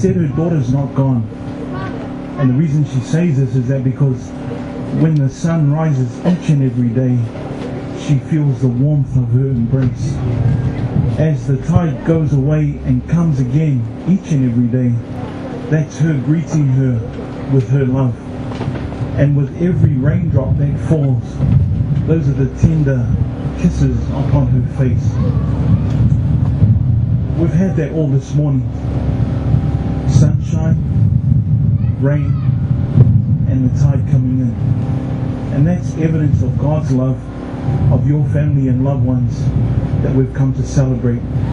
said her daughter's not gone. And the reason she says this is that because when the sun rises each and every day, she feels the warmth of her embrace. As the tide goes away and comes again each and every day, that's her greeting her with her love. And with every raindrop that falls, those are the tender kisses upon her face. We've had that all this morning. Sunshine, rain, and the tide coming in. And that's evidence of God's love, of your family and loved ones that we've come to celebrate.